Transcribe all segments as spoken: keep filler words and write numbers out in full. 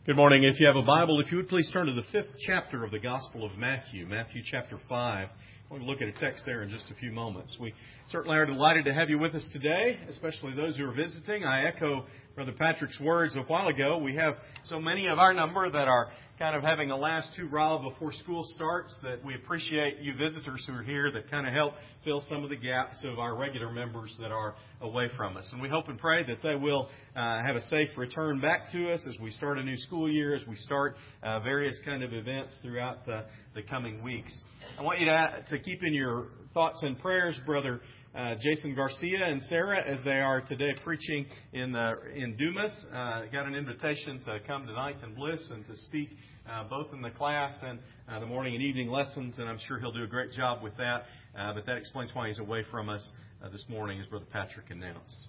Good morning. If you have a Bible, if you would please turn to the fifth chapter of the Gospel of Matthew, Matthew chapter five. We're going to look at a text there in just a few moments. We certainly are delighted to have you with us today, especially those who are visiting. I echo Brother Patrick's words a while ago. We have so many of our number that are kind of having a last hurrah before school starts that we appreciate you visitors who are here that kind of help fill some of the gaps of our regular members that are away from us. And we hope and pray that they will uh, have a safe return back to us as we start a new school year, as we start uh, various kind of events throughout the, the coming weeks. I want you to, to keep in your thoughts and prayers, Brother Uh, Jason Garcia and Sarah, as they are today preaching in the, in Dumas. Uh, got an invitation to come tonight and Bliss and to speak uh, both in the class and uh, the morning and evening lessons, and I'm sure he'll do a great job with that. Uh, but that explains why he's away from us uh, this morning, as Brother Patrick announced.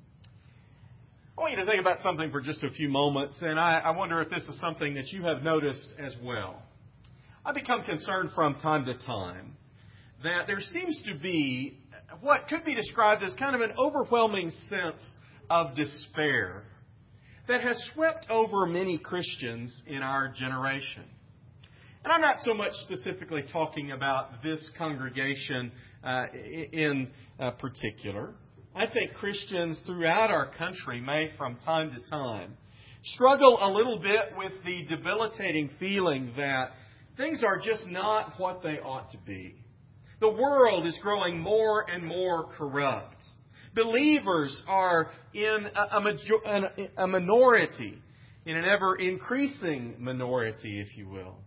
I want you to think about something for just a few moments, and I, I wonder if this is something that you have noticed as well. I become concerned from time to time that there seems to be what could be described as kind of an overwhelming sense of despair that has swept over many Christians in our generation. And I'm not so much specifically talking about this congregation uh, in uh, particular. I think Christians throughout our country may, from time to time, struggle a little bit with the debilitating feeling that things are just not what they ought to be. The world is growing more and more corrupt. Believers are in a, a, major, a minority, in an ever-increasing minority, if you will.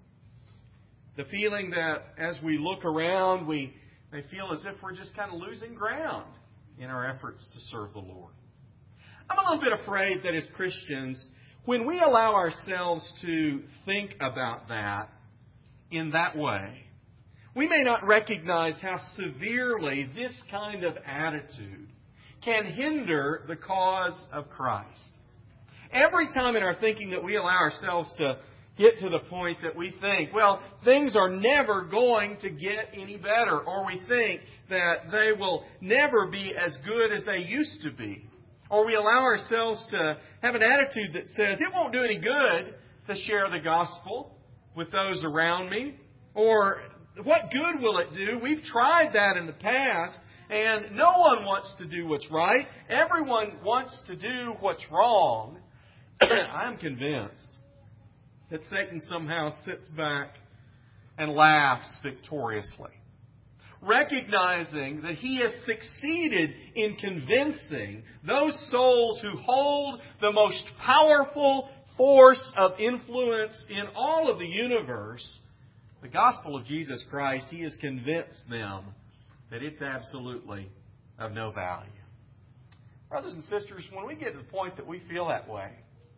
The feeling that as we look around, we may feel as if we're just kind of losing ground in our efforts to serve the Lord. I'm a little bit afraid that as Christians, when we allow ourselves to think about that in that way, we may not recognize how severely this kind of attitude can hinder the cause of Christ. Every time in our thinking that we allow ourselves to get to the point that we think, well, things are never going to get any better, or we think that they will never be as good as they used to be, or we allow ourselves to have an attitude that says, it won't do any good to share the gospel with those around me, or what good will it do? We've tried that in the past, and no one wants to do what's right. Everyone wants to do what's wrong. I'm convinced that Satan somehow sits back and laughs victoriously, recognizing that he has succeeded in convincing those souls who hold the most powerful force of influence in all of the universe, the gospel of Jesus Christ. He has convinced them that it's absolutely of no value. Brothers and sisters, when we get to the point that we feel that way,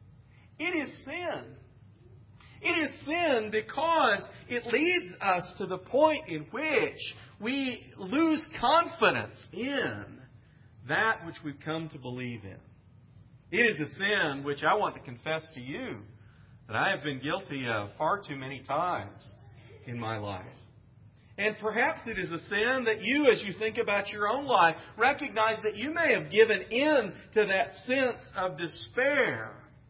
it is sin. It is sin because it leads us to the point in which we lose confidence in that which we've come to believe in. It is a sin which I want to confess to you that I have been guilty of far too many times in my life. And perhaps it is a sin that you, as you think about your own life, recognize that you may have given in to that sense of despair.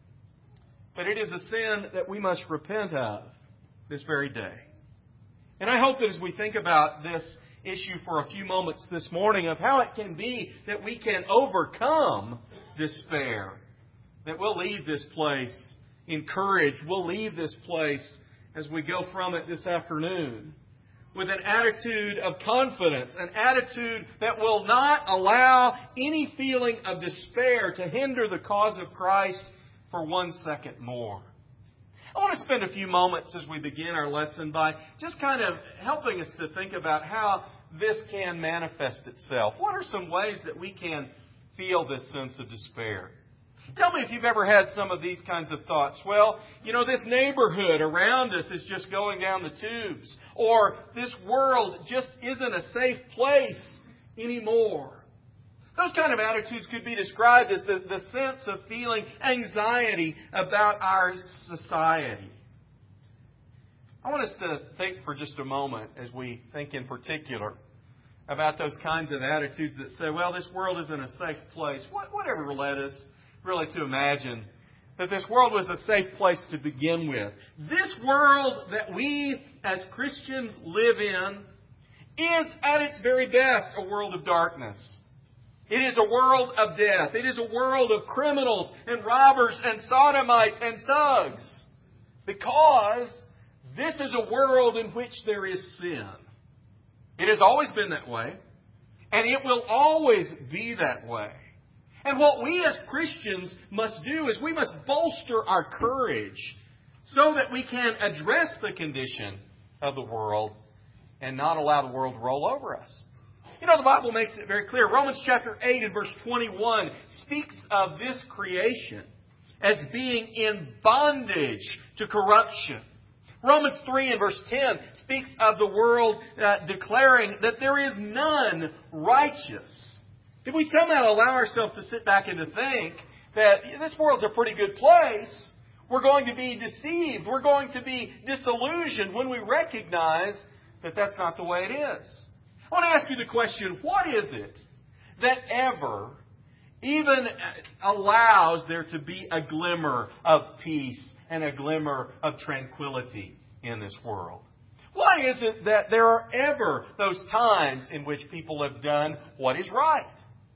But it is a sin that we must repent of this very day. And I hope that as we think about this issue for a few moments this morning of how it can be that we can overcome despair, that we'll leave this place encouraged, we'll leave this place as we go from it this afternoon with an attitude of confidence, an attitude that will not allow any feeling of despair to hinder the cause of Christ for one second more. I want to spend a few moments as we begin our lesson by just kind of helping us to think about how this can manifest itself. What are some ways that we can feel this sense of despair? Tell me if you've ever had some of these kinds of thoughts. Well, you know, this neighborhood around us is just going down the tubes. Or this world just isn't a safe place anymore. Those kind of attitudes could be described as the, the sense of feeling anxiety about our society. I want us to think for just a moment as we think in particular about those kinds of attitudes that say, well, this world isn't a safe place. What, whatever led us really to imagine that this world was a safe place to begin with. This world that we as Christians live in is at its very best a world of darkness. It is a world of death. It is a world of criminals and robbers and sodomites and thugs. Because this is a world in which there is sin. It has always been that way. And it will always be that way. And what we as Christians must do is we must bolster our courage so that we can address the condition of the world and not allow the world to roll over us. You know, the Bible makes it very clear. Romans chapter eight and verse twenty-one speaks of this creation as being in bondage to corruption. Romans three and verse ten speaks of the world uh, declaring that there is none righteous. If we somehow allow ourselves to sit back and to think that this world's a pretty good place, we're going to be deceived. We're going to be disillusioned when we recognize that that's not the way it is. I want to ask you the question, what is it that ever even allows there to be a glimmer of peace and a glimmer of tranquility in this world? Why is it that there are ever those times in which people have done what is right?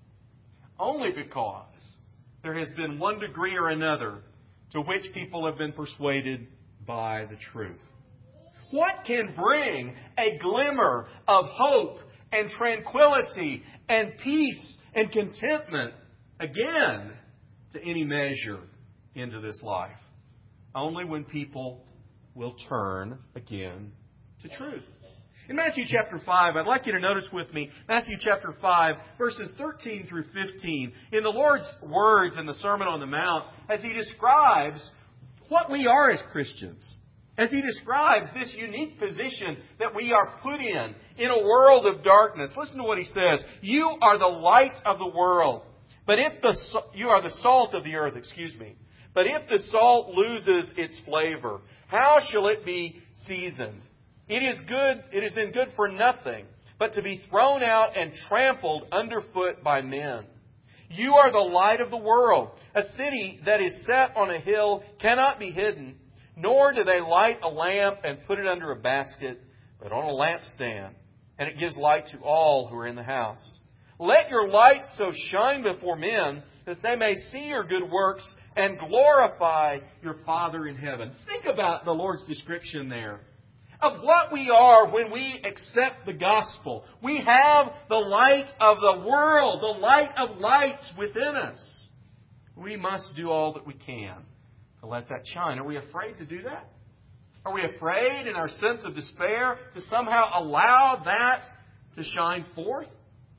Only because there has been one degree or another to which people have been persuaded by the truth. What can bring a glimmer of hope and tranquility and peace and contentment again to any measure into this life? Only when people will turn again to truth. In Matthew chapter five, I'd like you to notice with me Matthew chapter five, verses thirteen through fifteen. In the Lord's words in the Sermon on the Mount, as He describes what we are as Christians, as He describes this unique position that we are put in, in a world of darkness. Listen to what He says. You are the light of the world, but if the you are the salt of the earth, excuse me. But if the salt loses its flavor, how shall it be seasoned? It is good, it is then good for nothing, but to be thrown out and trampled underfoot by men. You are the light of the world. A city that is set on a hill cannot be hidden, nor do they light a lamp and put it under a basket, but on a lampstand, and it gives light to all who are in the house. Let your light so shine before men that they may see your good works and glorify your Father in heaven. Think about the Lord's description there of what we are when we accept the gospel. We have the light of the world, the light of lights within us. We must do all that we can to let that shine. Are we afraid to do that? Are we afraid in our sense of despair to somehow allow that to shine forth?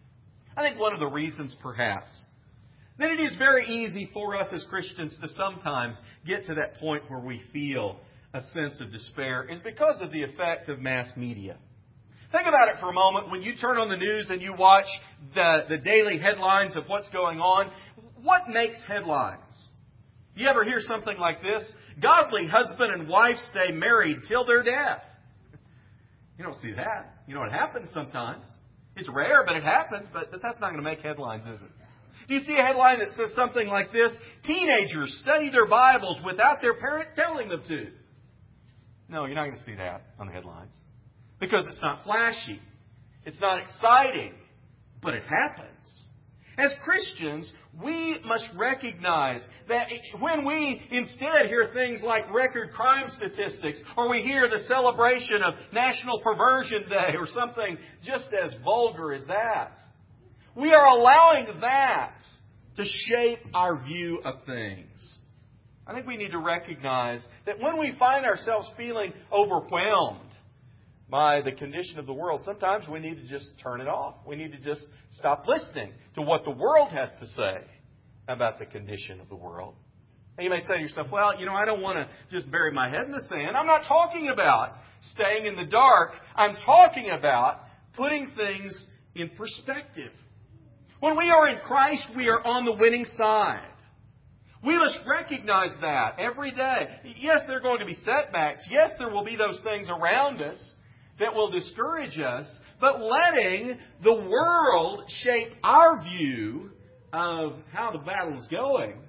I think one of the reasons, perhaps, that it is very easy for us as Christians to sometimes get to that point where we feel a sense of despair is because of the effect of mass media. Think about it for a moment. When you turn on the news and you watch the, the daily headlines of what's going on, what makes headlines? You ever hear something like this? Godly husband and wife stay married till their death. You don't see that. You know, it happens sometimes. It's rare, but it happens. But, but that's not going to make headlines, is it? Do you see a headline that says something like this? Teenagers study their Bibles without their parents telling them to. No, you're not going to see that on the headlines. Because it's not flashy. It's not exciting. But it happens. As Christians, we must recognize that when we instead hear things like record crime statistics, or we hear the celebration of National Perversion Day, or something just as vulgar as that, we are allowing that to shape our view of things. I think we need to recognize that when we find ourselves feeling overwhelmed by the condition of the world, sometimes we need to just turn it off. We need to just stop listening to what the world has to say about the condition of the world. And you may say to yourself, well, you know, I don't want to just bury my head in the sand. I'm not talking about staying in the dark. I'm talking about putting things in perspective. When we are in Christ, we are on the winning side. We must recognize that every day. Yes, there are going to be setbacks. Yes, there will be those things around us that will discourage us. But letting the world shape our view of how the battle is going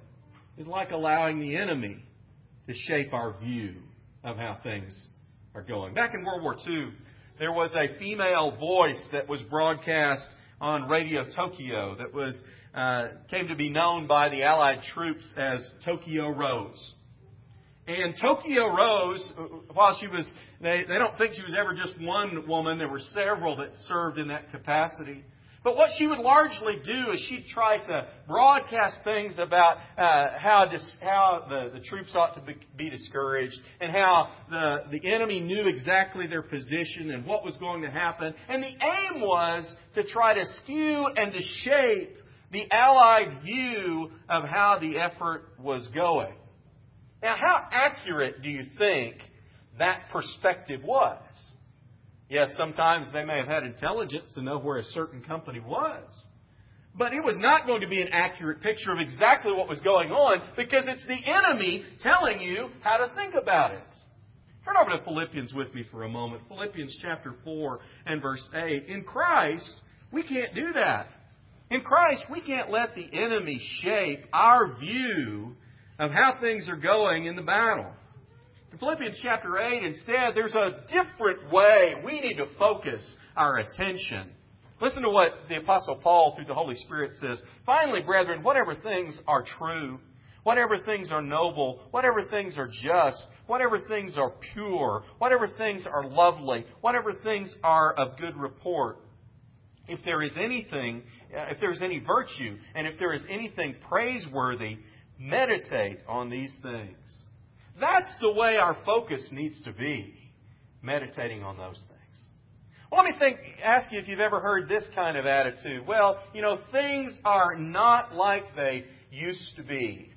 is like allowing the enemy to shape our view of how things are going. Back in World War Two, there was a female voice that was broadcast on Radio Tokyo that was uh, came to be known by the Allied troops as Tokyo Rose. And Tokyo Rose, while she was, they, they don't think she was ever just one woman. There were several that served in that capacity. But what she would largely do is she'd try to broadcast things about uh, how dis, how the, the troops ought to be, be discouraged and how the, the enemy knew exactly their position and what was going to happen. And the aim was to try to skew and to shape the Allied view of how the effort was going. Now, how accurate do you think that perspective was? Yes, sometimes they may have had intelligence to know where a certain company was. But it was not going to be an accurate picture of exactly what was going on because it's the enemy telling you how to think about it. Turn over to Philippians with me for a moment. Philippians chapter four and verse eight. In Christ, we can't do that. In Christ, we can't let the enemy shape our view of how things are going in the battle. In Philippians chapter eight, instead, there's a different way we need to focus our attention. Listen to what the Apostle Paul, through the Holy Spirit, says. Finally, brethren, whatever things are true, whatever things are noble, whatever things are just, whatever things are pure, whatever things are lovely, whatever things are of good report, if there is anything, if there is any virtue, and if there is anything praiseworthy, meditate on these things. That's the way our focus needs to be, meditating on those things. Well, let me think, ask you if you've ever heard this kind of attitude. Well, you know, things are not like they used to be.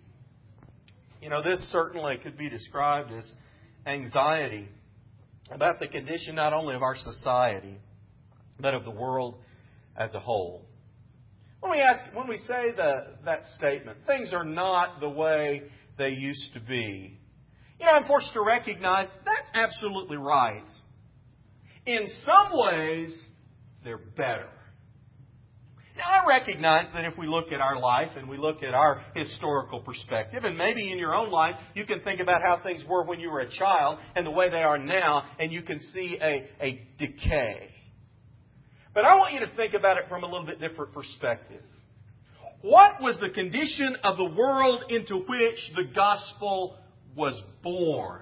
You know, this certainly could be described as anxiety about the condition not only of our society, but of the world as a whole. When we ask, when we say the, that statement, things are not the way they used to be, you know, I'm forced to recognize that's absolutely right. In some ways, they're better. Now, I recognize that if we look at our life and we look at our historical perspective, and maybe in your own life, you can think about how things were when you were a child and the way they are now, and you can see a, a decay. But I want you to think about it from a little bit different perspective. What was the condition of the world into which the gospel was born?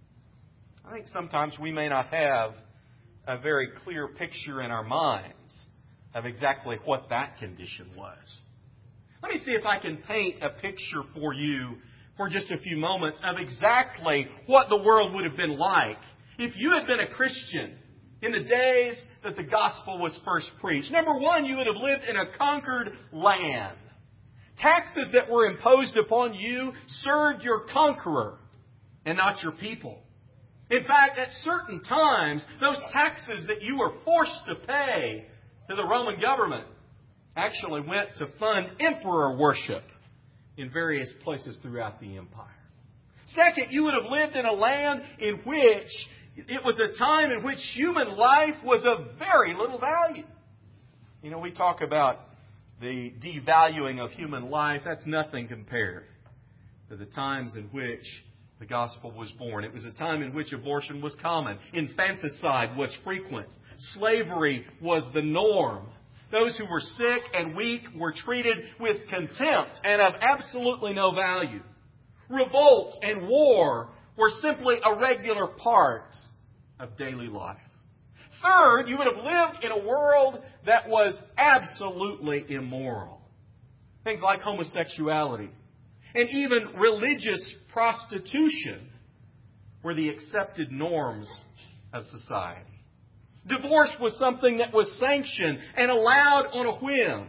I think sometimes we may not have a very clear picture in our minds of exactly what that condition was. Let me see if I can paint a picture for you for just a few moments of exactly what the world would have been like if you had been a Christian in the days that the gospel was first preached. Number one, you would have lived in a conquered land. Taxes that were imposed upon you served your conqueror and not your people. In fact, at certain times, those taxes that you were forced to pay to the Roman government actually went to fund emperor worship in various places throughout the empire. Second, you would have lived in a land in which it was a time in which human life was of very little value. You know, we talk about the devaluing of human life. That's nothing compared to the times in which the gospel was born. It was a time in which abortion was common. Infanticide was frequent. Slavery was the norm. Those who were sick and weak were treated with contempt and of absolutely no value. Revolts and war were simply a regular part of daily life. Third, you would have lived in a world that was absolutely immoral. Things like homosexuality and even religious prostitution were the accepted norms of society. Divorce was something that was sanctioned and allowed on a whim.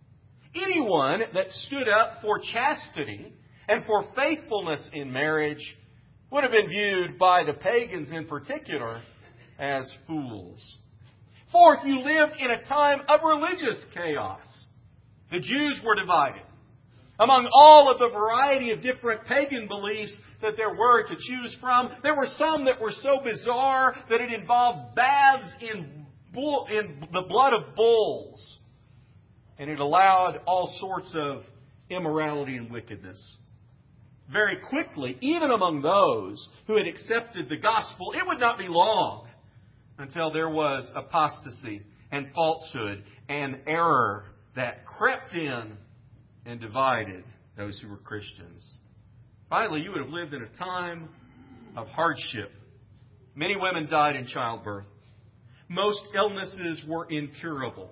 Anyone that stood up for chastity and for faithfulness in marriage would have been viewed by the pagans in particular as fools. Fourth, you lived in a time of religious chaos. The Jews were divided. Among all of the variety of different pagan beliefs that there were to choose from, there were some that were so bizarre that it involved baths in, bull, in the blood of bulls. And it allowed all sorts of immorality and wickedness. very quickly, even among those who had accepted the gospel, it would not be long until there was apostasy and falsehood and error that crept in and divided those who were Christians. Finally, you would have lived in a time of hardship. Many women died in childbirth. Most illnesses were incurable.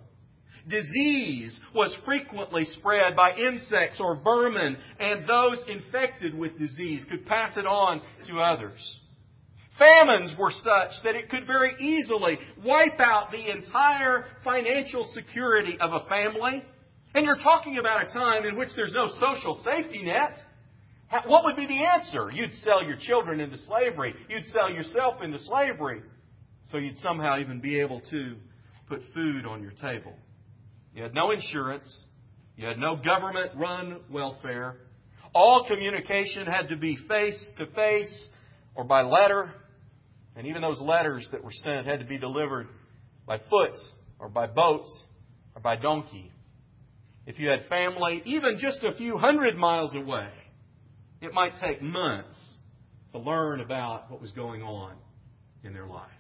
Disease was frequently spread by insects or vermin, and those infected with disease could pass it on to others. Famines were such that it could very easily wipe out the entire financial security of a family. And you're talking about a time in which there's no social safety net. What would be the answer? You'd sell your children into slavery. You'd sell yourself into slavery. So you'd somehow even be able to put food on your table. You had no insurance. You had no government-run welfare. All communication had to be face-to-face or by letter. And even those letters that were sent had to be delivered by foot or by boat or by donkey. If you had family, even just a few hundred miles away, it might take months to learn about what was going on in their life.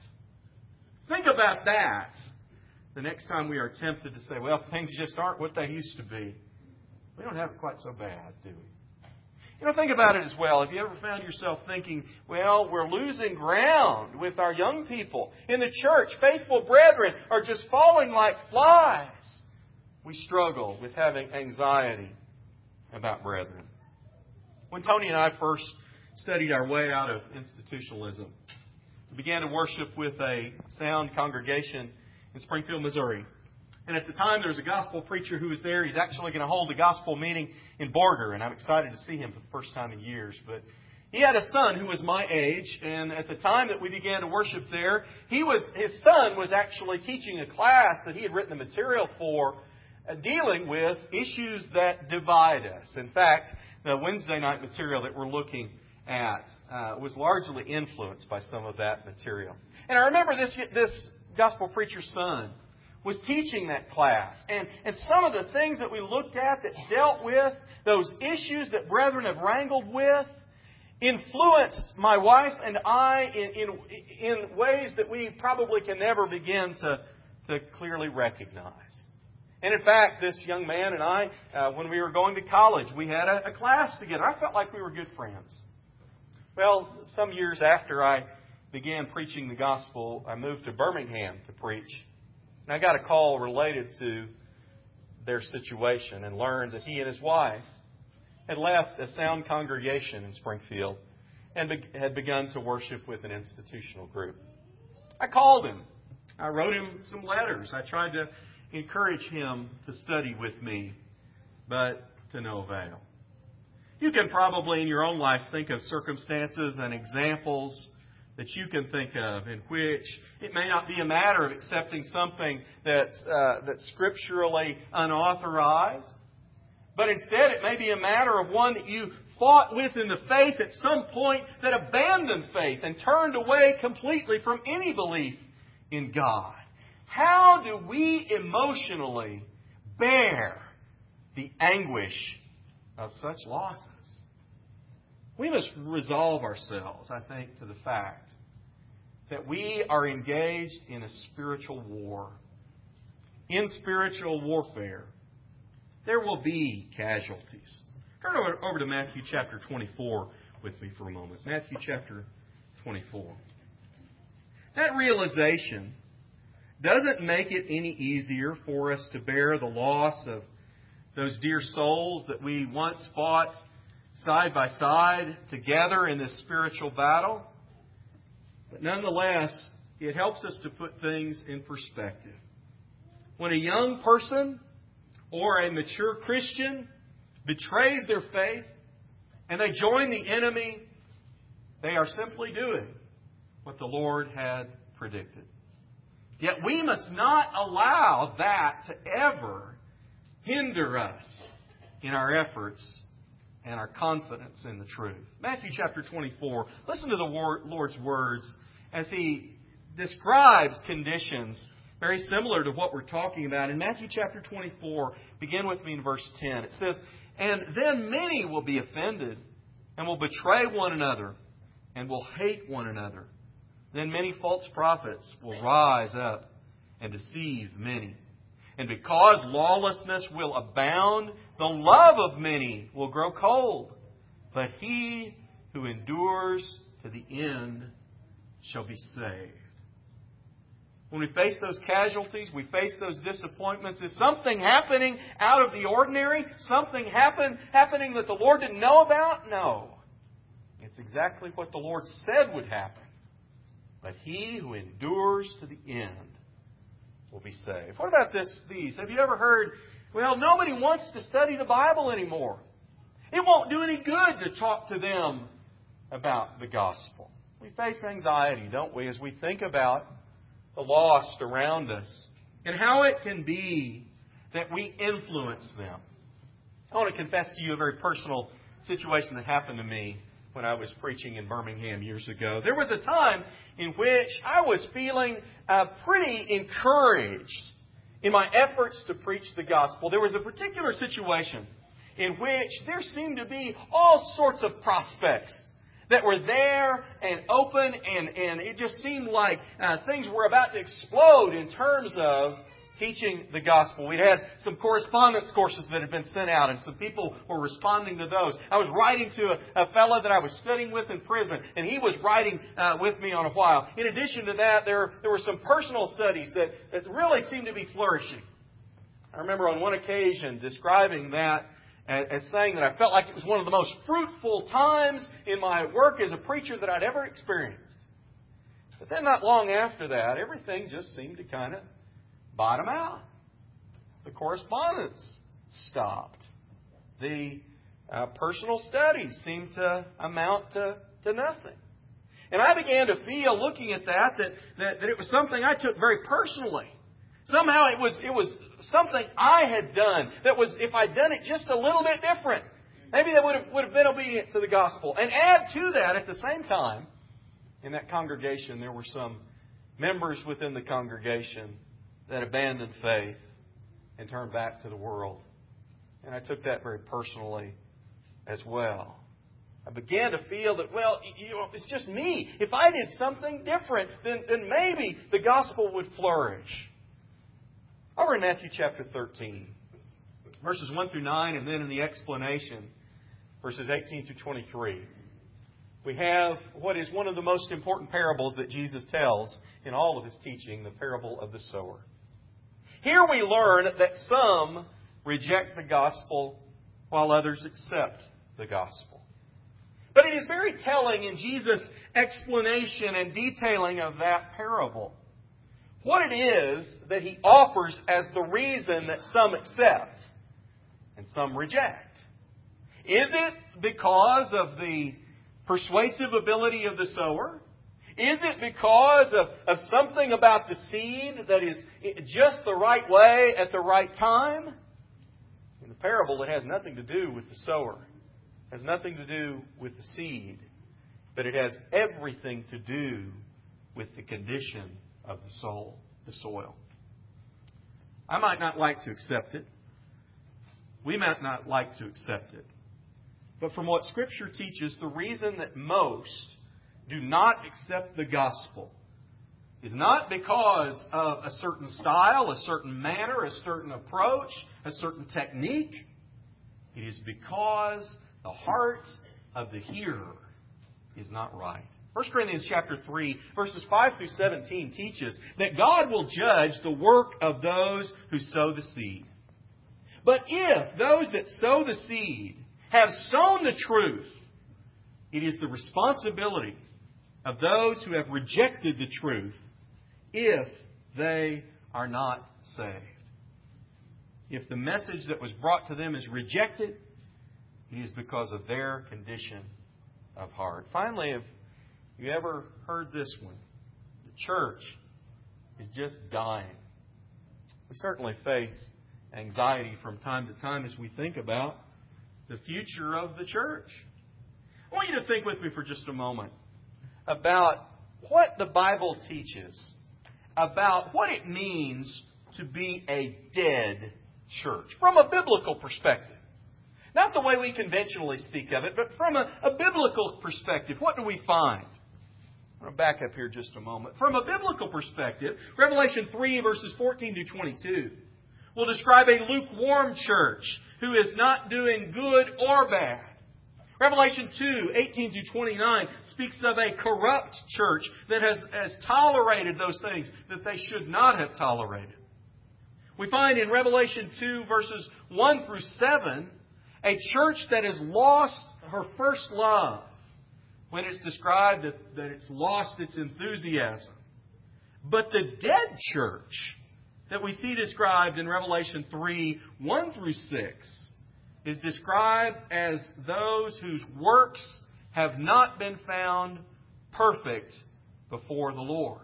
Think about that the next time we are tempted to say, well, things just aren't what they used to be. We don't have it quite so bad, do we? You know, think about it as well. Have you ever found yourself thinking, well, we're losing ground with our young people in the church? Faithful brethren are just falling like flies. We struggle with having anxiety about brethren. When Tony and I first studied our way out of institutionalism, we began to worship with a sound congregation in Springfield, Missouri. And at the time, there was a gospel preacher who was there. He's actually going to hold a gospel meeting in Borger, and I'm excited to see him for the first time in years. But he had a son who was my age, and at the time that we began to worship there, he was his son was actually teaching a class that he had written the material for, uh, dealing with issues that divide us. In fact, the Wednesday night material that we're looking at uh, was largely influenced by some of that material. And I remember this this gospel preacher's son was teaching that class. And, and some of the things that we looked at that dealt with those issues that brethren have wrangled with influenced my wife and I in, in, in ways that we probably can never begin to, to clearly recognize. And in fact, this young man and I, uh, when we were going to college, we had a, a class together. I felt like we were good friends. Well, some years after I began preaching the gospel, I moved to Birmingham to preach. And I got a call related to their situation and learned that he and his wife had left a sound congregation in Springfield and be- had begun to worship with an institutional group. I called him. I wrote him some letters. I tried to encourage him to study with me, but to no avail. You can probably in your own life think of circumstances and examples that you can think of in which it may not be a matter of accepting something that's, uh, that's scripturally unauthorized, but instead it may be a matter of one that you fought with in the faith at some point that abandoned faith and turned away completely from any belief in God. How do we emotionally bear the anguish of such losses? We must resolve ourselves, I think, to the fact that we are engaged in a spiritual war. In spiritual warfare, there will be casualties. Turn over, over to Matthew chapter twenty-four with me for a moment. Matthew chapter twenty-four. That realization doesn't make it any easier for us to bear the loss of those dear souls that we once fought side by side together in this spiritual battle. But nonetheless, it helps us to put things in perspective. When a young person or a mature Christian betrays their faith and they join the enemy, they are simply doing what the Lord had predicted. Yet we must not allow that to ever hinder us in our efforts and our confidence in the truth. Matthew chapter twenty-four. Listen to the Lord's words as He describes conditions very similar to what we're talking about. In Matthew chapter twenty-four, begin with me in verse ten. It says, "And then many will be offended and will betray one another, and will hate one another. Then many false prophets will rise up and deceive many. And because lawlessness will abound, the love of many will grow cold. But he who endures to the end shall be saved. When we face those casualties, we face those disappointments, is something happening out of the ordinary? Something happen, happening that the Lord didn't know about? No. It's exactly what the Lord said would happen. But he who endures to the end will be saved. What about this? These? Have you ever heard, well, nobody wants to study the Bible anymore. It won't do any good to talk to them about the gospel. We face anxiety, don't we, as we think about the lost around us and how it can be that we influence them. I want to confess to you a very personal situation that happened to me when I was preaching in Birmingham years ago. There was a time in which I was feeling uh, pretty encouraged in my efforts to preach the gospel. There was a particular situation in which there seemed to be all sorts of prospects that were there and open, and, and it just seemed like uh, things were about to explode in terms of teaching the gospel. We'd had some correspondence courses that had been sent out, and some people were responding to those. I was writing to a, a fellow that I was studying with in prison, and he was writing uh, with me on a while. In addition to that, there, there were some personal studies that, that really seemed to be flourishing. I remember on one occasion describing that as saying that I felt like it was one of the most fruitful times in my work as a preacher that I'd ever experienced. But then not long after that, everything just seemed to kind of bottom out. The correspondence stopped. The uh, personal studies seemed to amount to, to nothing. And I began to feel, looking at that, that, that, that it was something I took very personally. Somehow it was it was something I had done that was, if I'd done it just a little bit different, maybe that would have, would have been obedient to the gospel. And add to that, at the same time, in that congregation, there were some members within the congregation that abandoned faith and turned back to the world. And I took that very personally as well. I began to feel that, well, you know, it's just me. If I did something different, then, then maybe the gospel would flourish. Over in Matthew chapter thirteen, verses one through nine, and then in the explanation, verses eighteen through twenty-three, we have what is one of the most important parables that Jesus tells in all of His teaching, the parable of the sower. Here we learn that some reject the gospel while others accept the gospel. But it is very telling in Jesus' explanation and detailing of that parable what it is that He offers as the reason that some accept and some reject. Is it because of the persuasive ability of the sower? Is it because of, of something about the seed that is just the right way at the right time? In the parable, it has nothing to do with the sower. It has nothing to do with the seed. But it has everything to do with the condition of the soul, the soil. I might not like to accept it. We might not like to accept it. But from what Scripture teaches, the reason that most do not accept the gospel is not because of a certain style, a certain manner, a certain approach, a certain technique. It is because the heart of the hearer is not right. First Corinthians chapter three, verses five through seventeen teaches that God will judge the work of those who sow the seed. But if those that sow the seed have sown the truth, it is the responsibility of those who have rejected the truth if they are not saved. If the message that was brought to them is rejected, it is because of their condition of heart. Finally, have you ever heard this one? The church is just dying. We certainly face anxiety from time to time as we think about the future of the church. I want you to think with me for just a moment about what the Bible teaches about what it means to be a dead church from a biblical perspective. Not the way we conventionally speak of it, but from a, a biblical perspective. What do we find? I'm going to back up here just a moment. From a biblical perspective, Revelation three, verses fourteen to twenty-two will describe a lukewarm church who is not doing good or bad. Revelation two, eighteen to twenty-nine speaks of a corrupt church that has, has tolerated those things that they should not have tolerated. We find in Revelation two, verses one through seven, a church that has lost her first love when it's described that, that it's lost its enthusiasm. But the dead church that we see described in Revelation three, one through six, is described as those whose works have not been found perfect before the Lord.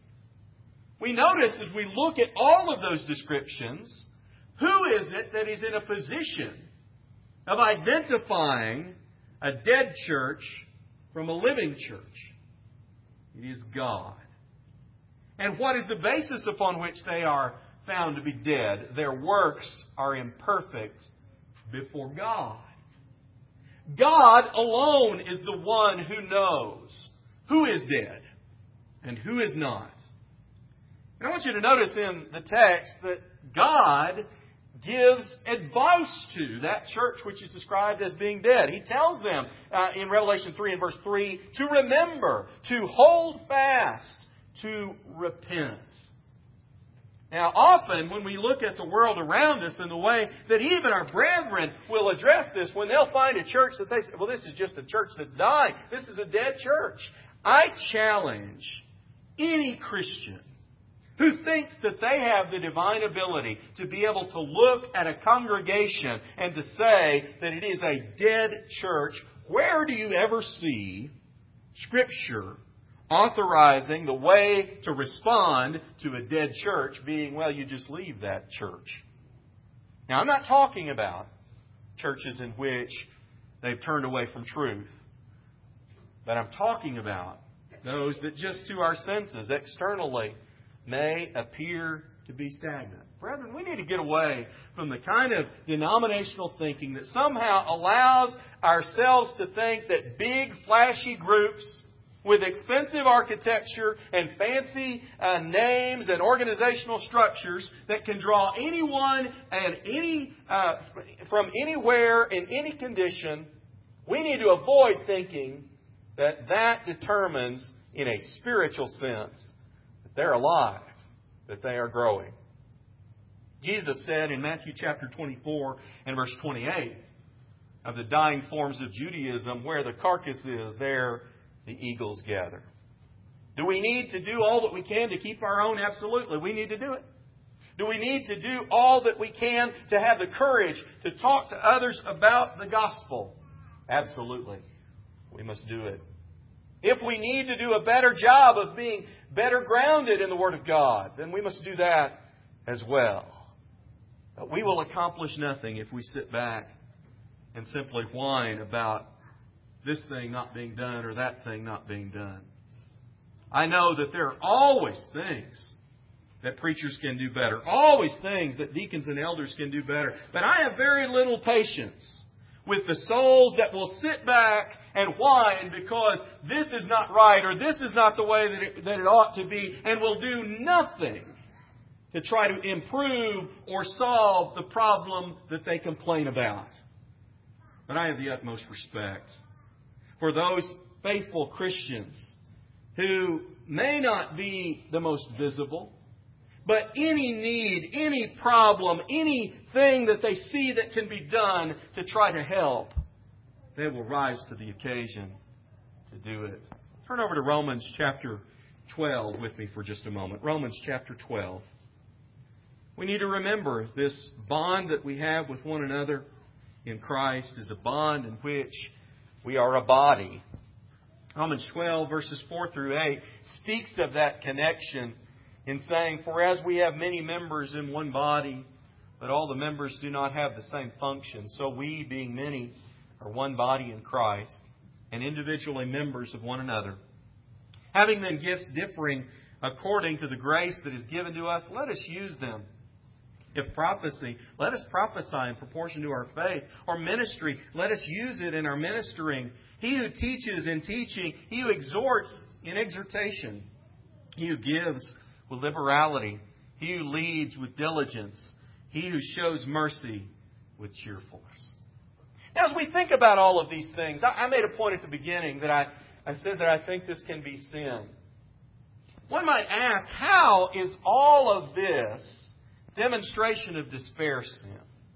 We notice as we look at all of those descriptions, who is it that is in a position of identifying a dead church from a living church? It is God. And what is the basis upon which they are found to be dead? Their works are imperfect before God. God alone is the one who knows who is dead and who is not. And I want you to notice in the text that God gives advice to that church which is described as being dead. He tells them uh, in Revelation three and verse three to remember, to hold fast, to repent. Now, often when we look at the world around us and the way that even our brethren will address this, when they'll find a church that they say, well, this is just a church that's dying. This is a dead church. I challenge any Christian who thinks that they have the divine ability to be able to look at a congregation and to say that it is a dead church. Where do you ever see Scripture authorizing the way to respond to a dead church being, well, you just leave that church? Now, I'm not talking about churches in which they've turned away from truth, but I'm talking about those that just to our senses, externally, may appear to be stagnant. Brethren, we need to get away from the kind of denominational thinking that somehow allows ourselves to think that big, flashy groups with expensive architecture and fancy uh, names and organizational structures that can draw anyone and any uh, from anywhere in any condition, we need to avoid thinking that that determines, in a spiritual sense, that they're alive, that they are growing. Jesus said in Matthew chapter twenty-four and verse twenty-eight of the dying forms of Judaism, where the carcass is, there the eagles gather. Do we need to do all that we can to keep our own? Absolutely. We need to do it. Do we need to do all that we can to have the courage to talk to others about the gospel? Absolutely. We must do it. If we need to do a better job of being better grounded in the Word of God, then we must do that as well. But we will accomplish nothing if we sit back and simply whine about this thing not being done or that thing not being done. I know that there are always things that preachers can do better. Always things that deacons and elders can do better. But I have very little patience with the souls that will sit back and whine because this is not right or this is not the way that it, that it ought to be, and will do nothing to try to improve or solve the problem that they complain about. But I have the utmost respect for those faithful Christians who may not be the most visible, but any need, any problem, anything that they see that can be done to try to help, they will rise to the occasion to do it. Turn over to Romans chapter twelve with me for just a moment. Romans chapter twelve. We need to remember this bond that we have with one another in Christ is a bond in which we are a body. Romans twelve, verses four through eight, speaks of that connection in saying, "For as we have many members in one body, but all the members do not have the same function, so we, being many, are one body in Christ, and individually members of one another. Having then gifts differing according to the grace that is given to us, let us use them. If prophecy, let us prophesy in proportion to our faith. Or ministry, let us use it in our ministering. He who teaches in teaching, he who exhorts in exhortation, he who gives with liberality, he who leads with diligence, he who shows mercy with cheerfulness. Now, as we think about all of these things, I, I made a point at the beginning that I, I said that I think this can be sin. One might ask, how is all of this demonstration of despair sin?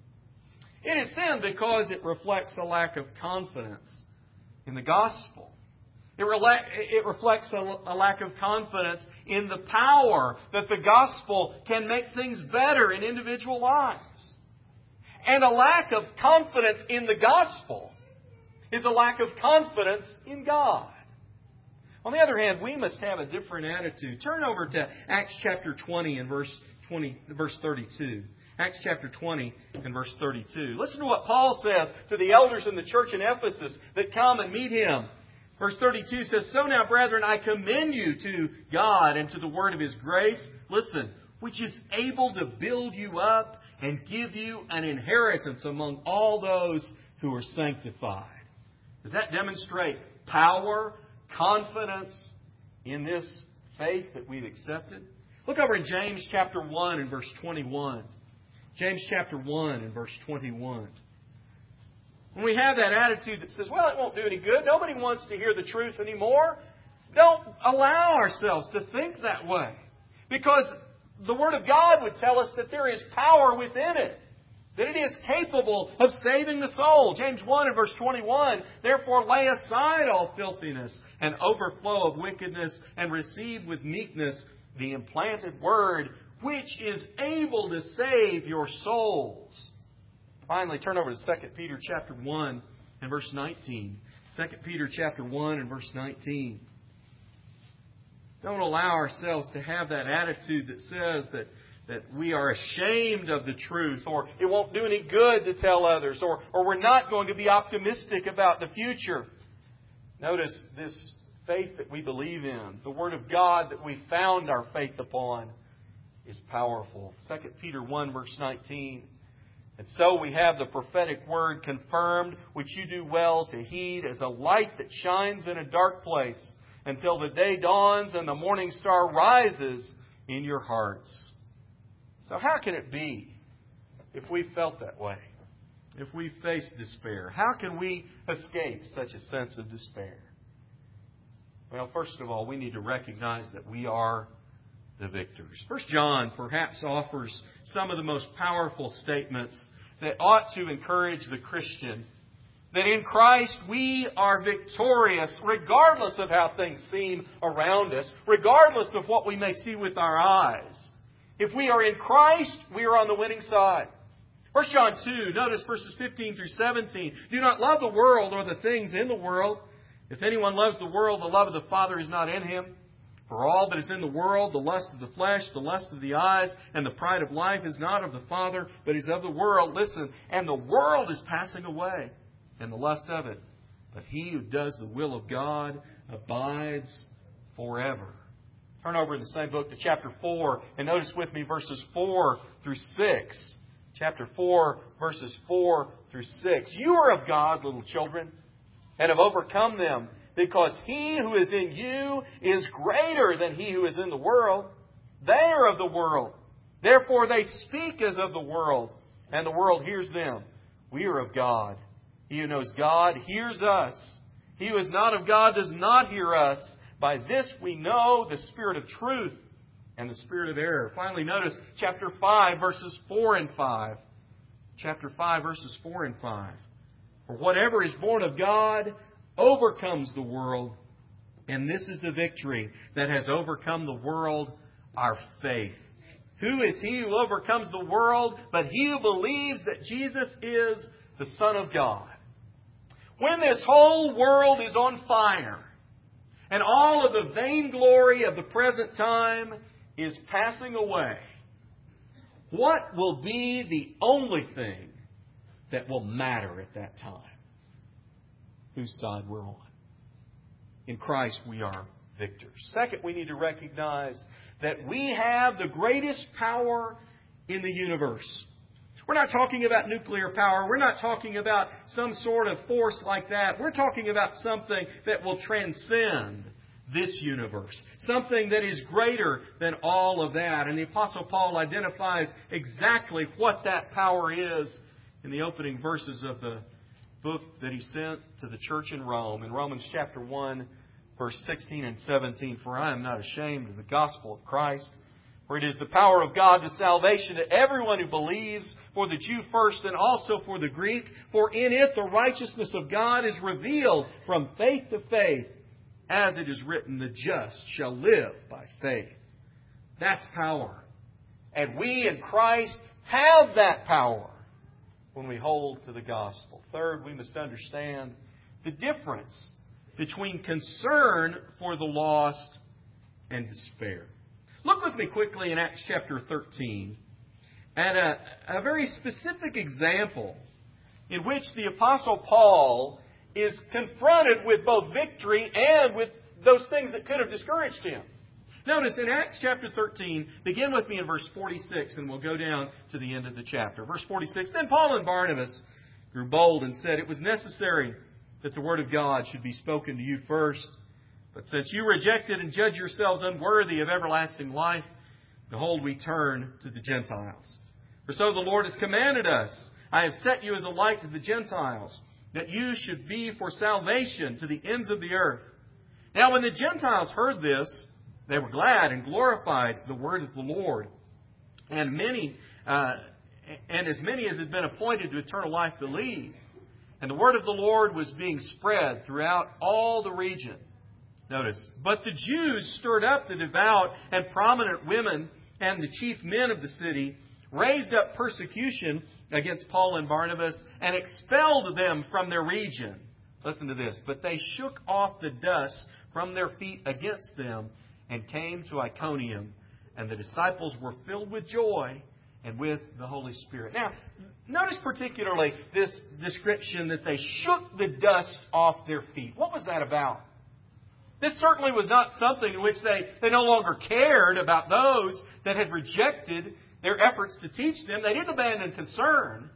It is sin because it reflects a lack of confidence in the gospel. It, rela- it reflects a, a lack of confidence in the power that the gospel can make things better in individual lives. And a lack of confidence in the gospel is a lack of confidence in God. On the other hand, we must have a different attitude. Turn over to Acts chapter twenty and verse twenty, verse thirty-two. Acts chapter twenty and verse thirty-two. Listen to what Paul says to the elders in the church in Ephesus that come and meet him. Verse thirty-two says, "So now, brethren, I commend you to God and to the word of His grace." Listen, "which is able to build you up and give you an inheritance among all those who are sanctified." Does that demonstrate power, confidence in this faith that we've accepted? Look over in James chapter one and verse twenty-one. James chapter one and verse twenty-one. When we have that attitude that says, well, it won't do any good, nobody wants to hear the truth anymore, don't allow ourselves to think that way. Because the Word of God would tell us that there is power within it. That it is capable of saving the soul. James one and verse twenty-one, "Therefore lay aside all filthiness and overflow of wickedness, and receive with meekness the implanted word, which is able to save your souls." Finally, turn over to Second Peter chapter one and verse nineteen. Second Peter chapter one and verse nineteen. Don't allow ourselves to have that attitude that says that, that we are ashamed of the truth, or it won't do any good to tell others, or, or we're not going to be optimistic about the future. Notice this faith that we believe in, the Word of God that we found our faith upon, is powerful. Second Peter one verse nineteen. "And so we have the prophetic word confirmed, which you do well to heed, as a light that shines in a dark place, until the day dawns and the morning star rises in your hearts." So how can it be if we felt that way? If we face despair? How can we escape such a sense of despair? Well, first of all, we need to recognize that we are the victors. First John perhaps offers some of the most powerful statements that ought to encourage the Christian. That in Christ we are victorious regardless of how things seem around us, regardless of what we may see with our eyes. If we are in Christ, we are on the winning side. First John two, notice verses fifteen through seventeen. "Do not love the world or the things in the world. If anyone loves the world, the love of the Father is not in him. For all that is in the world, the lust of the flesh, the lust of the eyes, and the pride of life is not of the Father, but is of the world." Listen, "and the world is passing away, and the lust of it. But he who does the will of God abides forever." Turn over in the same book to chapter four, and notice with me verses four through six. Chapter four, verses four through six. "You are of God, little children, and have overcome them, because he who is in you is greater than he who is in the world. They are of the world. Therefore they speak as of the world, and the world hears them. We are of God. He who knows God hears us. He who is not of God does not hear us. By this we know the spirit of truth and the spirit of error." Finally, notice chapter five, verses four and five. Chapter five, verses four and five. "For whatever is born of God overcomes the world. And this is the victory that has overcome the world, our faith. Who is he who overcomes the world but he who believes that Jesus is the Son of God?" When this whole world is on fire, and all of the vainglory of the present time is passing away, what will be the only thing that will matter at that time? Whose side we're on. In Christ we are victors. Second, we need to recognize that we have the greatest power in the universe. We're not talking about nuclear power. We're not talking about some sort of force like that. We're talking about something that will transcend this universe. Something that is greater than all of that. And the Apostle Paul identifies exactly what that power is in the opening verses of the book that he sent to the church in Rome. In Romans chapter one, verse sixteen and seventeen, "For I am not ashamed of the gospel of Christ, for it is the power of God to salvation to everyone who believes, for the Jew first and also for the Greek. For in it the righteousness of God is revealed from faith to faith, as it is written, the just shall live by faith." That's power. And we in Christ have that power when we hold to the gospel. Third, we must understand the difference between concern for the lost and despair. Look with me quickly in Acts chapter thirteen at a, a very specific example in which the Apostle Paul is confronted with both victory and with those things that could have discouraged him. Notice in Acts chapter thirteen, begin with me in verse forty-six, and we'll go down to the end of the chapter. Verse forty-six, "Then Paul and Barnabas grew bold and said, 'It was necessary that the word of God should be spoken to you first. But since you rejected and judge yourselves unworthy of everlasting life, behold, we turn to the Gentiles. For so the Lord has commanded us, I have set you as a light to the Gentiles, that you should be for salvation to the ends of the earth.' Now when the Gentiles heard this, they were glad and glorified the word of the Lord. And many, uh, and as many as had been appointed to eternal life believed. And the word of the Lord was being spread throughout all the region." Notice, "But the Jews stirred up the devout and prominent women and the chief men of the city, raised up persecution against Paul and Barnabas, and expelled them from their region." Listen to this. "But they shook off the dust from their feet against them, and came to Iconium. And the disciples were filled with joy and with the Holy Spirit." Now, notice particularly this description that they shook the dust off their feet. What was that about? This certainly was not something in which they, they no longer cared about those that had rejected their efforts to teach them. They didn't abandon concern.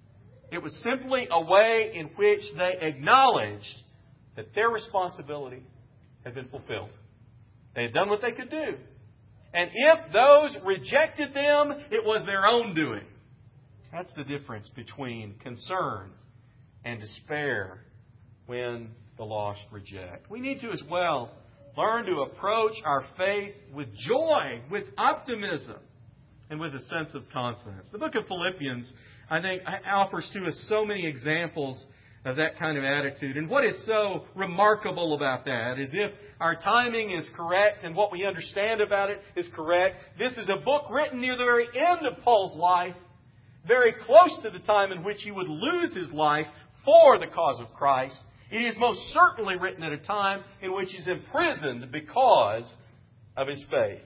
It was simply a way in which they acknowledged that their responsibility had been fulfilled. They had done what they could do. And if those rejected them, it was their own doing. That's the difference between concern and despair when the lost reject. We need to as well learn to approach our faith with joy, with optimism, and with a sense of confidence. The book of Philippians, I think, offers to us so many examples of that kind of attitude. And what is so remarkable about that is if our timing is correct and what we understand about it is correct, this is a book written near the very end of Paul's life, very close to the time in which he would lose his life for the cause of Christ. It is most certainly written at a time in which he's imprisoned because of his faith.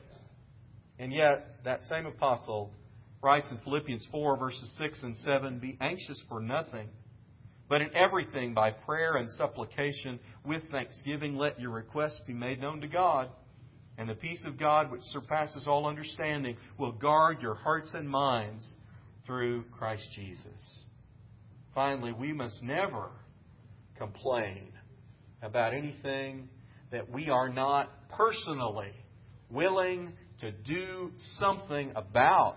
And yet, that same apostle writes in Philippians four, verses six and seven, "Be anxious for nothing, but in everything by prayer and supplication with thanksgiving let your requests be made known to God. And the peace of God, which surpasses all understanding, will guard your hearts and minds through Christ Jesus." Finally, we must never complain about anything that we are not personally willing to do something about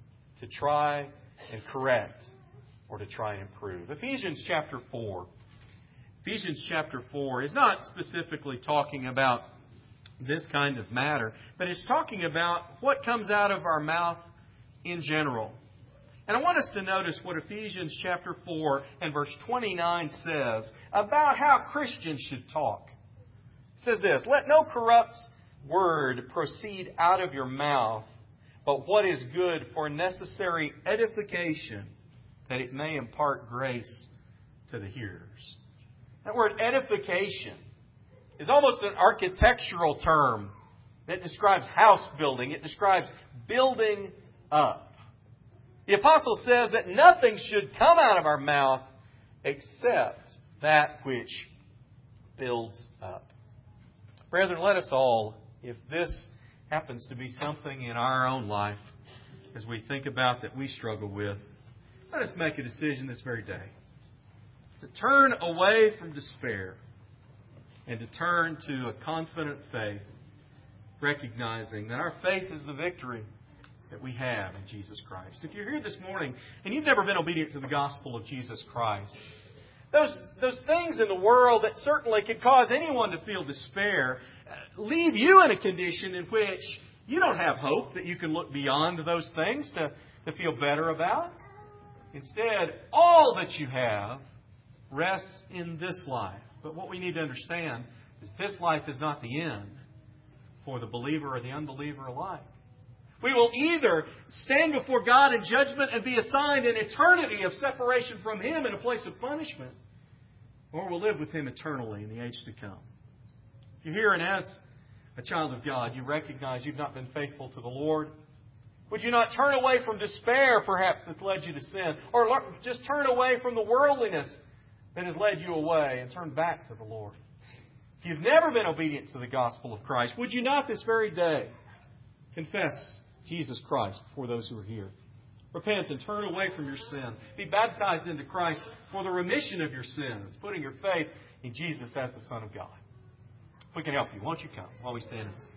to try and correct or to try and improve. Ephesians chapter four. Ephesians chapter four is not specifically talking about this kind of matter, but it's talking about what comes out of our mouth in general. And I want us to notice what Ephesians chapter four and verse twenty-nine says about how Christians should talk. It says this, "Let no corrupt word proceed out of your mouth, but what is good for necessary edification, that it may impart grace to the hearers." That word edification is almost an architectural term that describes house building. It describes building up. The apostle says that nothing should come out of our mouth except that which builds up. Brethren, let us all, if this happens to be something in our own life as we think about that we struggle with, let us make a decision this very day to turn away from despair and to turn to a confident faith, recognizing that our faith is the victory that we have in Jesus Christ. If you're here this morning and you've never been obedient to the gospel of Jesus Christ, those, those things in the world that certainly could cause anyone to feel despair leave you in a condition in which you don't have hope that you can look beyond those things to, to feel better about. Instead, all that you have rests in this life. But what we need to understand is this life is not the end for the believer or the unbeliever alike. We will either stand before God in judgment and be assigned an eternity of separation from Him in a place of punishment, or we'll live with Him eternally in the age to come. If you're here and as a child of God, you recognize you've not been faithful to the Lord, would you not turn away from despair, perhaps, that's led you to sin, or just turn away from the worldliness that has led you away and turn back to the Lord? If you've never been obedient to the gospel of Christ, would you not this very day confess Jesus Christ before those who are here? Repent and turn away from your sin. Be baptized into Christ for the remission of your sins, putting your faith in Jesus as the Son of God. If we can help you, won't you come while we stand and sing?